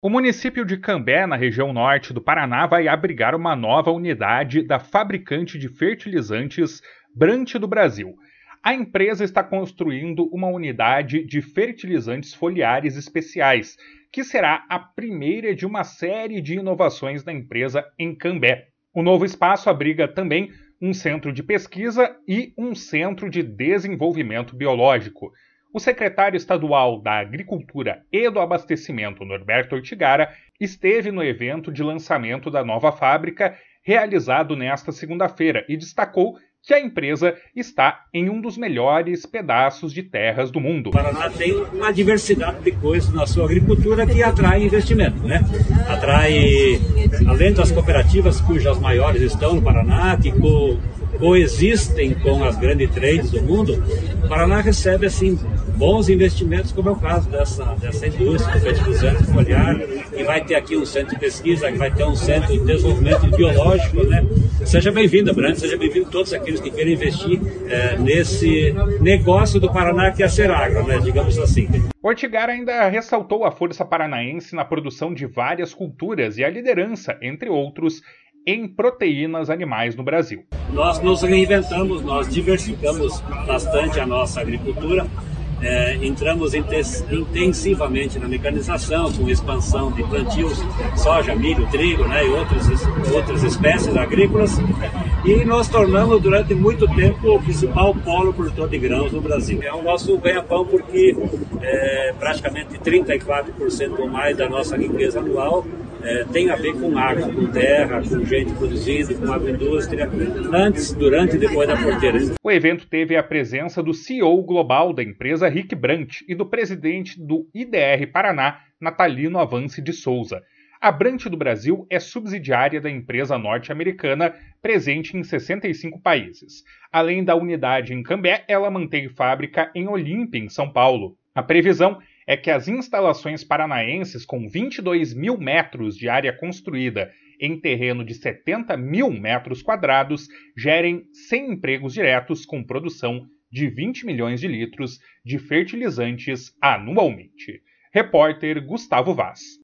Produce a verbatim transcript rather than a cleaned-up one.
O município de Cambé, na região norte do Paraná, vai abrigar uma nova unidade da fabricante de fertilizantes Brant do Brasil. A empresa está construindo uma unidade de fertilizantes foliares especiais, que será a primeira de uma série de inovações da empresa em Cambé. O novo espaço abriga também um centro de pesquisa e um centro de desenvolvimento biológico. O secretário estadual da Agricultura e do Abastecimento, Norberto Ortigara, esteve no evento de lançamento da nova fábrica, realizado nesta segunda-feira, e destacou que a empresa está em um dos melhores pedaços de terras do mundo. O Paraná tem uma diversidade de coisas na sua agricultura que atrai investimento, né? Atrai, além das cooperativas cujas maiores estão no Paraná, que co coexistem com as grandes trades do mundo, o Paraná recebe assim bons investimentos, como é o caso dessa, dessa indústria de fertilizante foliar, que vai ter aqui um centro de pesquisa, que vai ter um centro de desenvolvimento biológico, né? Seja bem-vindo, Brant, seja bem-vindo todos aqueles que querem investir é, nesse negócio do Paraná que é a Seragro, né? Digamos assim. Ortigara ainda ressaltou a força paranaense na produção de várias culturas e a liderança, entre outros, em proteínas animais no Brasil. Nós nos reinventamos, nós diversificamos bastante a nossa agricultura. É, entramos intensivamente na mecanização, com expansão de plantios, soja, milho, trigo, né, e outras, outras espécies agrícolas, e nós tornamos durante muito tempo o principal polo produtor de grãos no Brasil. É o nosso ganha-pão porque é, praticamente trinta e quatro por cento ou mais da nossa riqueza anual É, tem a ver com água, com terra, com gente produzindo, com agroindústria, antes, durante e depois da porteira. O evento teve a presença do C E O global da empresa Rick Brant e do presidente do I D R Paraná, Natalino Avance de Souza. A Brant do Brasil é subsidiária da empresa norte-americana, presente em sessenta e cinco países. Além da unidade em Cambé, ela mantém fábrica em Olímpia, em São Paulo. A previsão é que as instalações paranaenses, com vinte e dois mil metros de área construída em terreno de setenta mil metros quadrados, gerem cem empregos diretos com produção de vinte milhões de litros de fertilizantes anualmente. Repórter Gustavo Vaz.